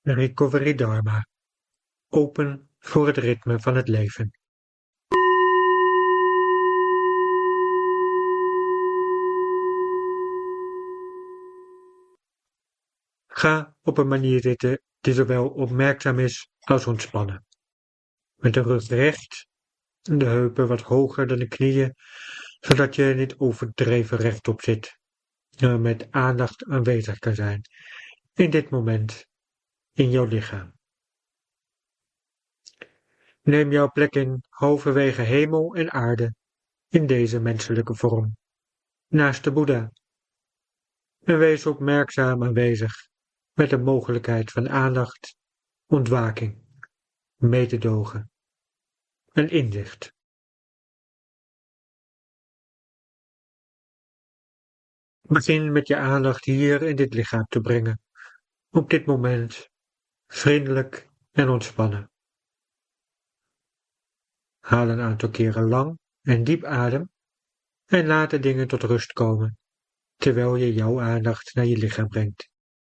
Recovery Dharma. Open voor het ritme van het leven. Ga op een manier zitten die zowel opmerkzaam is als ontspannen. Met de rug recht en de heupen wat hoger dan de knieën, zodat je niet overdreven rechtop zit, maar met aandacht aanwezig kan zijn in dit moment in jouw lichaam. Neem jouw plek in halverwege hemel en aarde in deze menselijke vorm, naast de Boeddha. En wees opmerkzaam aanwezig met de mogelijkheid van aandacht, ontwaking, mededogen en inzicht. Begin met je aandacht hier in dit lichaam te brengen, op dit moment, vriendelijk en ontspannen. Haal een aantal keren lang en diep adem en laat de dingen tot rust komen, terwijl je jouw aandacht naar je lichaam brengt.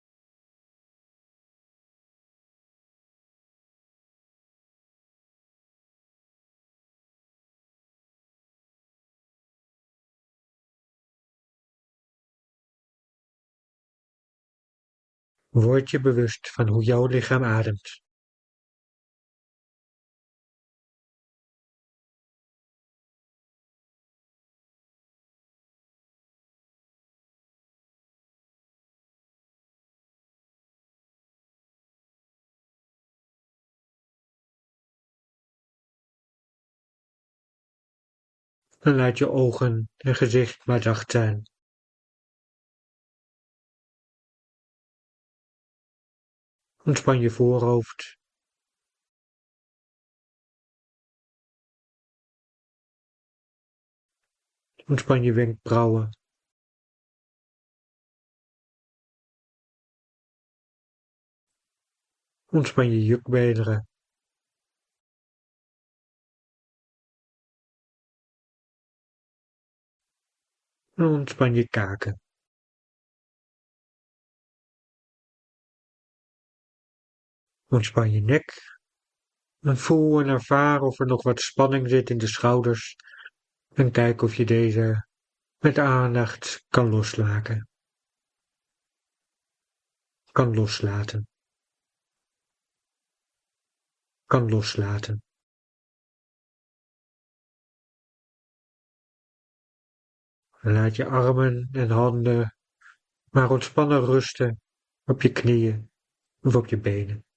Word je bewust van hoe jouw lichaam ademt. En laat je ogen en gezicht maar zacht zijn. Ontspan je voorhoofd. Ontspan je wenkbrauwen. Ontspan je jukbeenderen. En ontspan je kaken. Ontspan je nek. En voel en ervaar of er nog wat spanning zit in de schouders. En kijk of je deze met aandacht kan loslaten. Kan loslaten. Kan loslaten. Laat je armen en handen maar ontspannen rusten op je knieën of op je benen.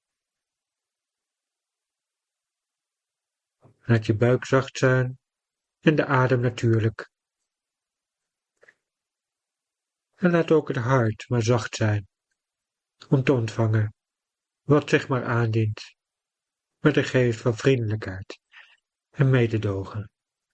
Laat je buik zacht zijn en de adem natuurlijk. En laat ook het hart maar zacht zijn om te ontvangen wat zich maar aandient met een geest van vriendelijkheid en mededogen.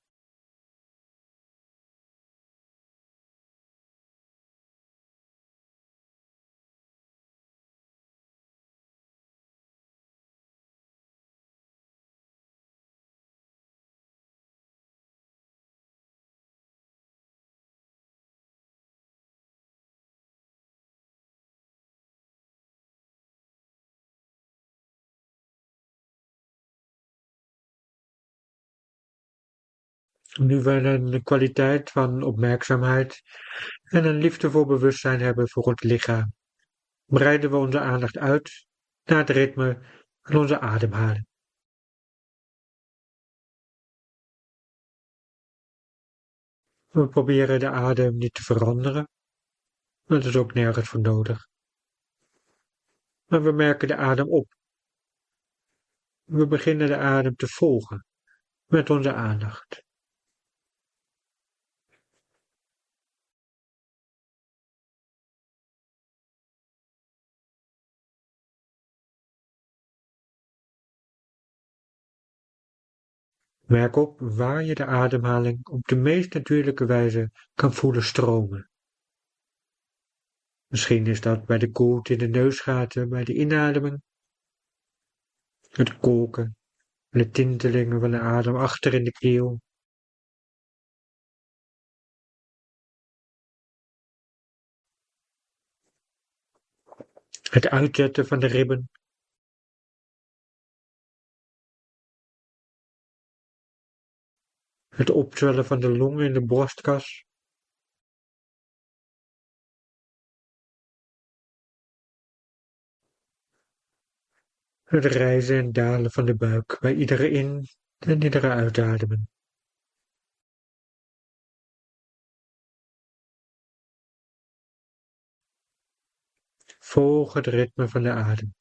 Nu we een kwaliteit van opmerkzaamheid en een liefdevol bewustzijn hebben voor ons lichaam, breiden we onze aandacht uit naar het ritme van onze ademhaling. We proberen de adem niet te veranderen, dat is ook nergens voor nodig. Maar we merken de adem op. We beginnen de adem te volgen met onze aandacht. Merk op waar je de ademhaling op de meest natuurlijke wijze kan voelen stromen. Misschien is dat bij de koelte in de neusgaten bij de inademing, het kolken en de tintelingen van de adem achter in de keel. Het uitzetten van de ribben. Het opzwellen van de longen in de borstkas. Het rijzen en dalen van de buik bij iedere in- en iedere uitademen. Volg het ritme van de adem.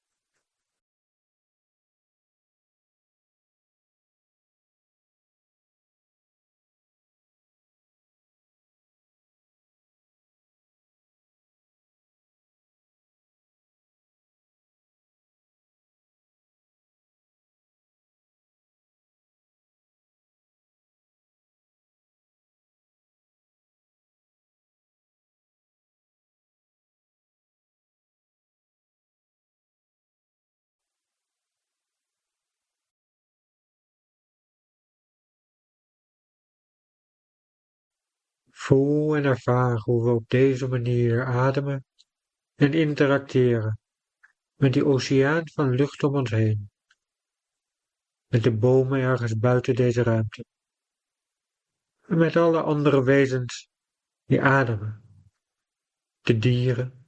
Voel en ervaar hoe we op deze manier ademen en interacteren met die oceaan van lucht om ons heen, met de bomen ergens buiten deze ruimte en met alle andere wezens die ademen, de dieren,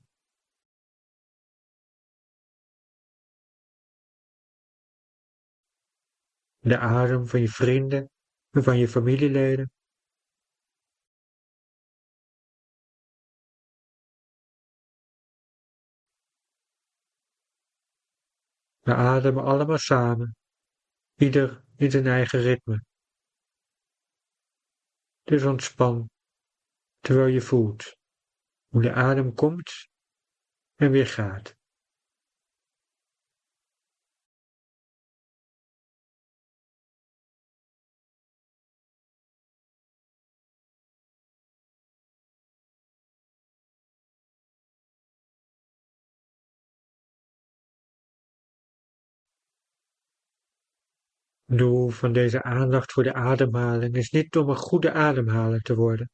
de adem van je vrienden en van je familieleden. We ademen allemaal samen, ieder in zijn eigen ritme. Dus ontspan terwijl je voelt hoe de adem komt en weer gaat. Het doel van deze aandacht voor de ademhaling is niet om een goede ademhaler te worden.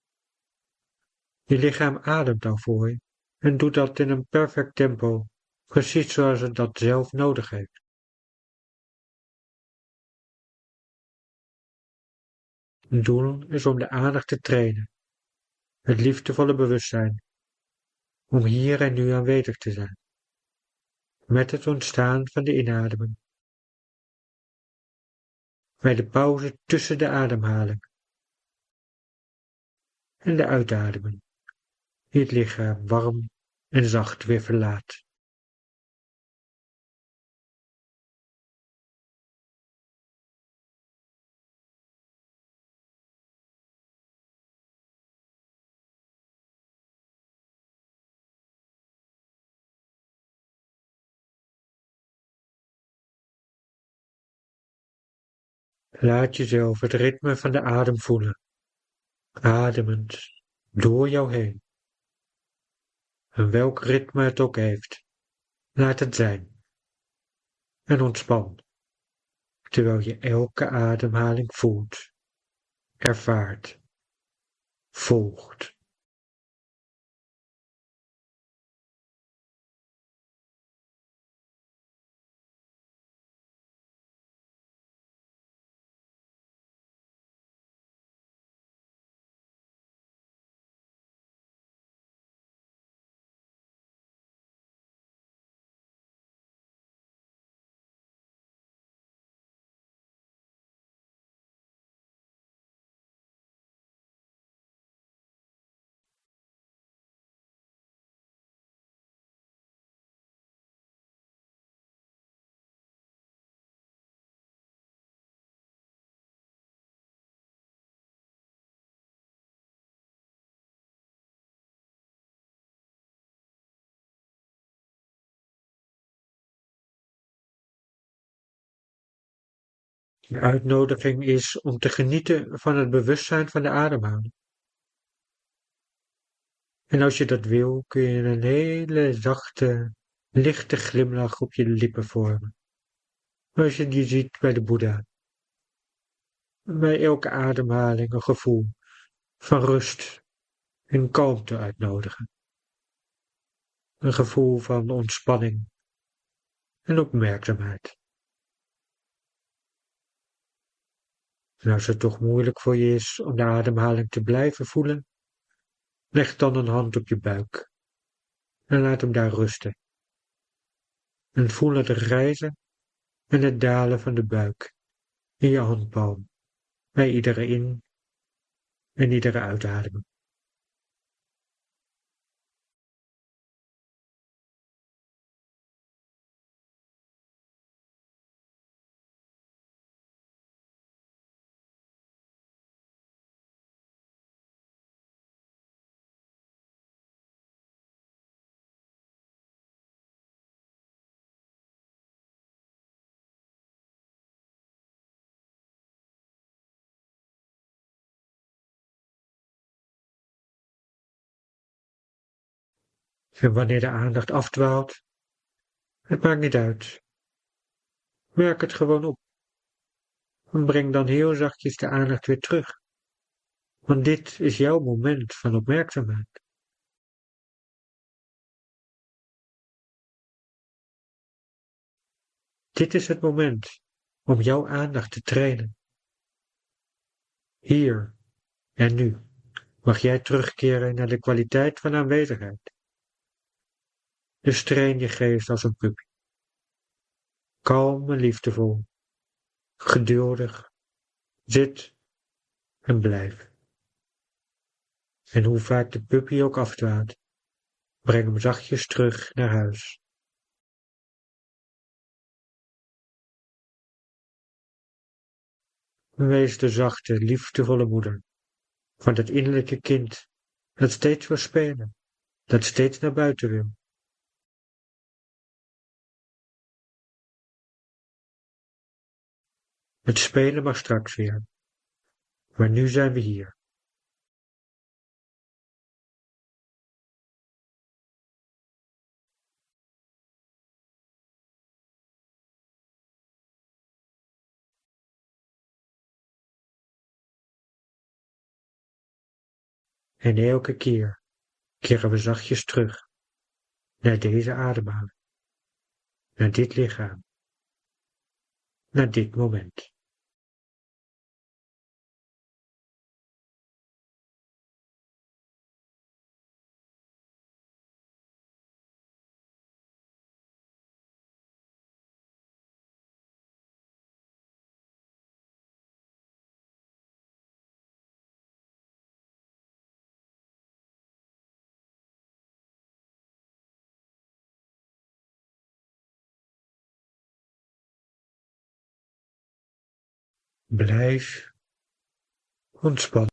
Je lichaam ademt al voor je en doet dat in een perfect tempo, precies zoals het dat zelf nodig heeft. Het doel is om de aandacht te trainen, het liefdevolle bewustzijn, om hier en nu aanwezig te zijn, met het ontstaan van de inademing, bij de pauze tussen de ademhaling en de uitademing, die het lichaam warm en zacht weer verlaat. Laat jezelf het ritme van de adem voelen, ademend door jou heen. En welk ritme het ook heeft, laat het zijn. En ontspan, terwijl je elke ademhaling voelt, ervaart, volgt. De uitnodiging is om te genieten van het bewustzijn van de ademhaling. En als je dat wil, kun je een hele zachte, lichte glimlach op je lippen vormen. Zoals je die ziet bij de Boeddha. Bij elke ademhaling een gevoel van rust en kalmte uitnodigen. een gevoel van ontspanning en opmerkzaamheid. En als het toch moeilijk voor je is om de ademhaling te blijven voelen, leg dan een hand op je buik en laat hem daar rusten. En voel het rijzen en het dalen van de buik in je handpalm bij iedere in- en iedere uitademing. En wanneer de aandacht afdwaalt, het maakt niet uit. Merk het gewoon op en breng dan heel zachtjes de aandacht weer terug. Want dit is jouw moment van opmerkzaamheid. Dit is het moment om jouw aandacht te trainen. Hier en nu mag jij terugkeren naar de kwaliteit van aanwezigheid. Dus train je geest als een puppy. Kalm en liefdevol, geduldig, zit en blijf. En hoe vaak de puppy ook afdwaalt, breng hem zachtjes terug naar huis. Wees de zachte, liefdevolle moeder van het innerlijke kind dat steeds wil spelen, dat steeds naar buiten wil. Het spelen mag straks weer, maar nu zijn we hier. En elke keer keren we zachtjes terug naar deze ademhaling, naar dit lichaam, naar dit moment. Blijf ontspannen.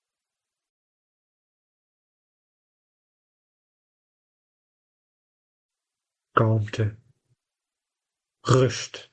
Kalmte, rust.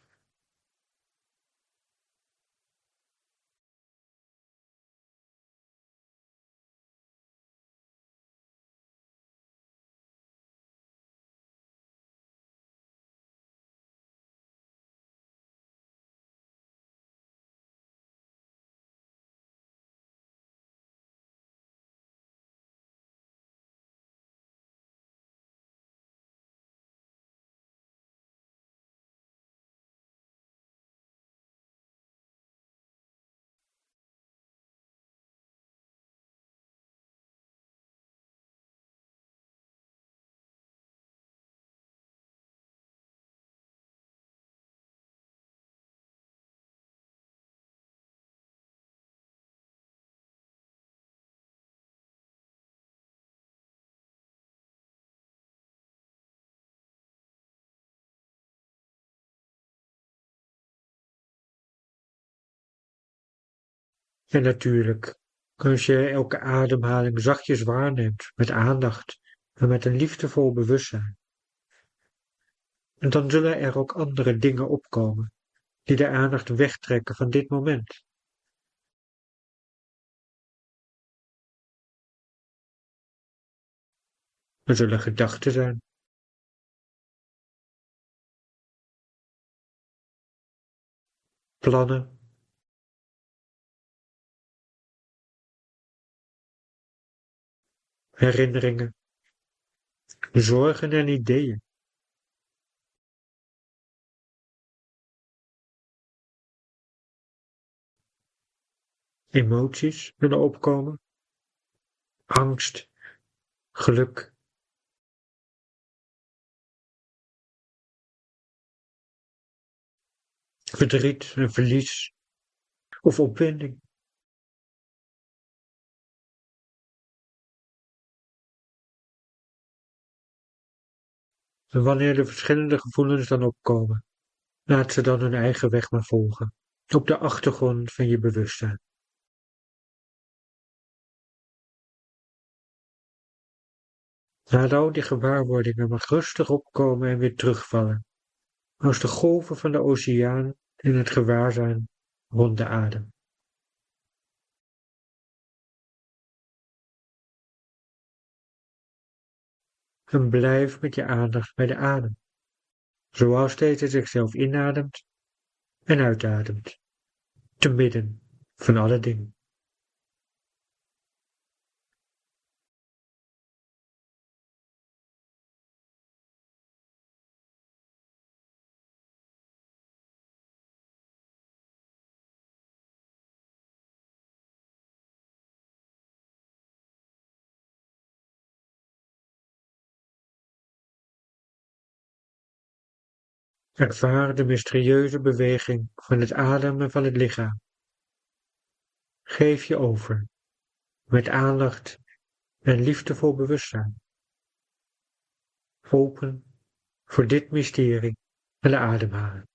En natuurlijk, als je elke ademhaling zachtjes waarneemt met aandacht en met een liefdevol bewustzijn, en dan zullen er ook andere dingen opkomen die de aandacht wegtrekken van dit moment. Er zullen gedachten zijn, plannen, herinneringen, zorgen en ideeën. Emoties kunnen opkomen, angst, geluk, verdriet en verlies of opwinding. En wanneer de verschillende gevoelens dan opkomen, laat ze dan hun eigen weg maar volgen, op de achtergrond van je bewustzijn. Laat al die gewaarwordingen maar rustig opkomen en weer terugvallen, als de golven van de oceaan in het gewaarzijn rond de adem. En blijf met je aandacht bij de adem, zoals deze zichzelf inademt en uitademt, te midden van alle dingen. Ervaar de mysterieuze beweging van het ademen van het lichaam. Geef je over, met aandacht en liefdevol bewustzijn. Open voor dit mysterie van de ademhaling.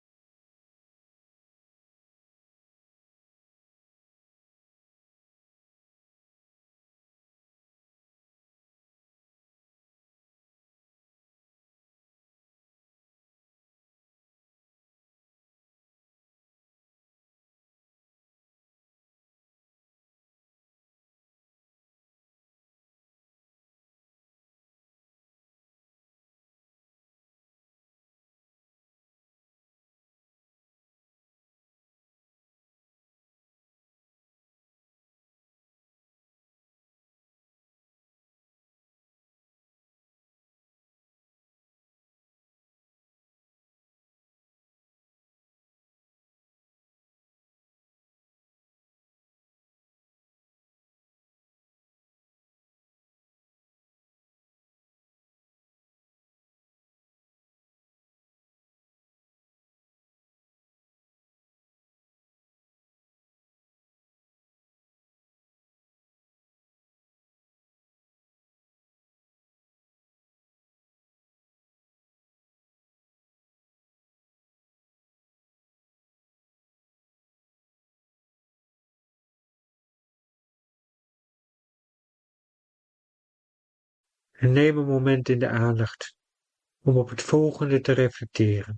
En neem een moment in de aandacht om op het volgende te reflecteren.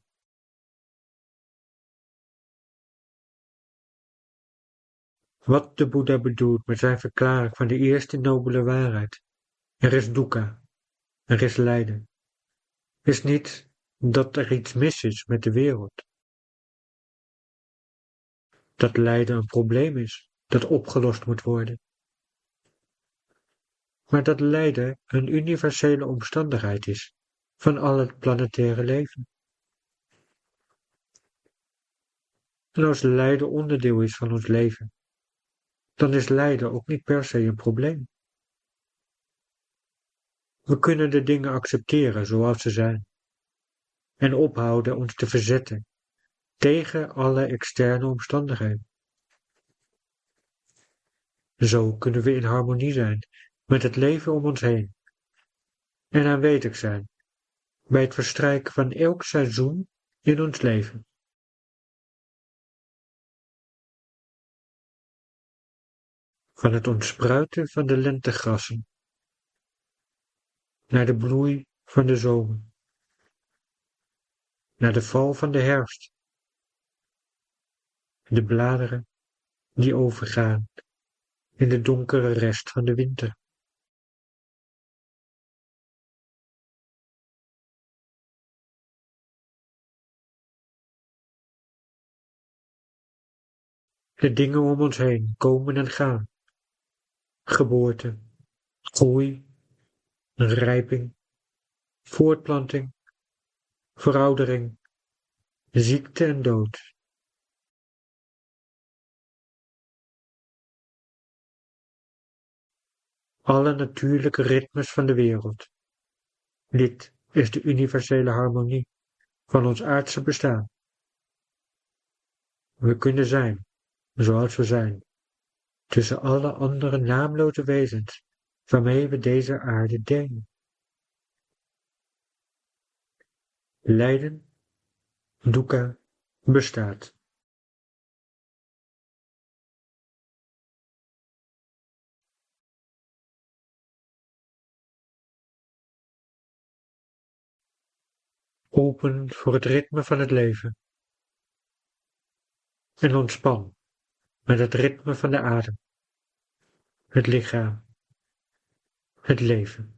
Wat de Boeddha bedoelt met zijn verklaring van de eerste nobele waarheid. Er is dukkha, er is lijden. Is niet dat er iets mis is met de wereld. Dat lijden een probleem is, dat opgelost moet worden. Maar dat lijden een universele omstandigheid is van al het planetaire leven. En als lijden onderdeel is van ons leven, dan is lijden ook niet per se een probleem. We kunnen de dingen accepteren zoals ze zijn en ophouden ons te verzetten tegen alle externe omstandigheden. Zo kunnen we in harmonie zijn met het leven om ons heen en aanwezig zijn bij het verstrijken van elk seizoen in ons leven. Van het ontspruiten van de lentegrassen naar de bloei van de zomer, naar de val van de herfst, de bladeren die overgaan in de donkere rest van de winter. De dingen om ons heen komen en gaan. Geboorte, groei, rijping, voortplanting, veroudering, ziekte en dood. Alle natuurlijke ritmes van de wereld. Dit is de universele harmonie van ons aardse bestaan. We kunnen zijn, zoals we zijn, tussen alle andere naamloze wezens waarmee we deze aarde delen. Lijden, dukkha, bestaat. Open voor het ritme van het leven. En ontspan met het ritme van de adem, het lichaam, het leven.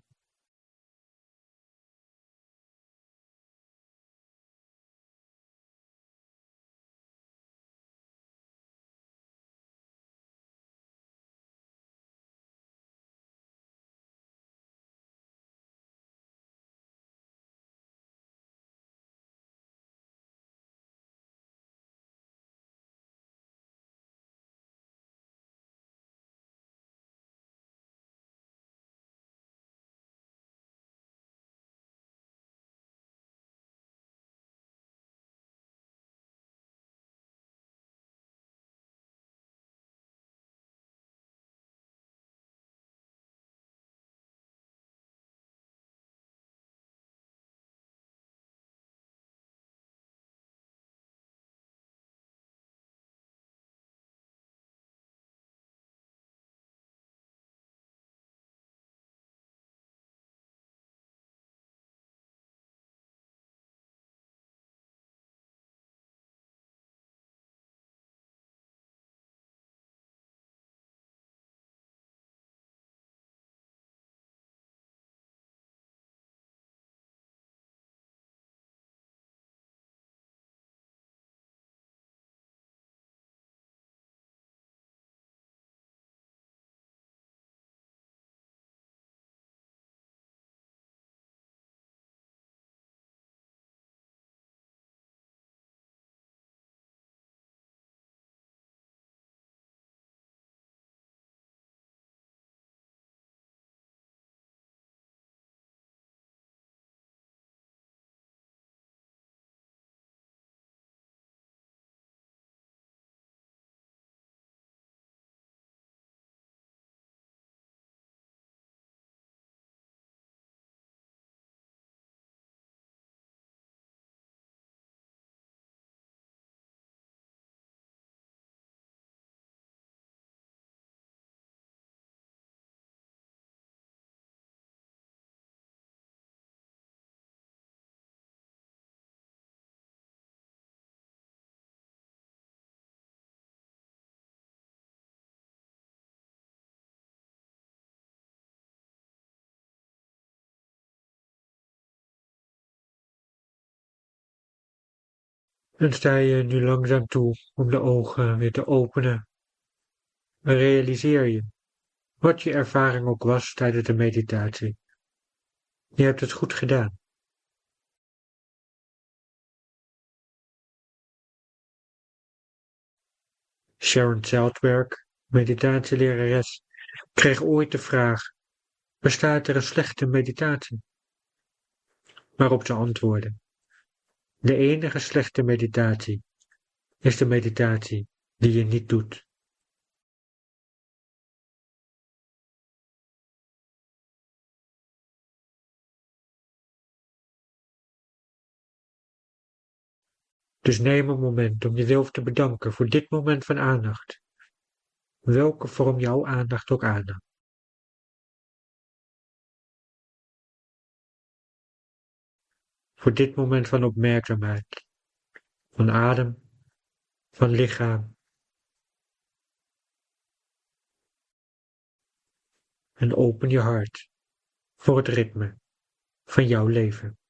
En sta je nu langzaam toe om de ogen weer te openen. En realiseer je, wat je ervaring ook was tijdens de meditatie. Je hebt het goed gedaan. Sharon Salzberg, meditatielerares, kreeg ooit de vraag: bestaat er een slechte meditatie? Waarop ze antwoordde: de enige slechte meditatie is de meditatie die je niet doet. Dus neem een moment om jezelf te bedanken voor dit moment van aandacht, welke vorm jouw aandacht ook aannam. Voor dit moment van opmerkzaamheid, van adem, van lichaam. En open je hart voor het ritme van jouw leven.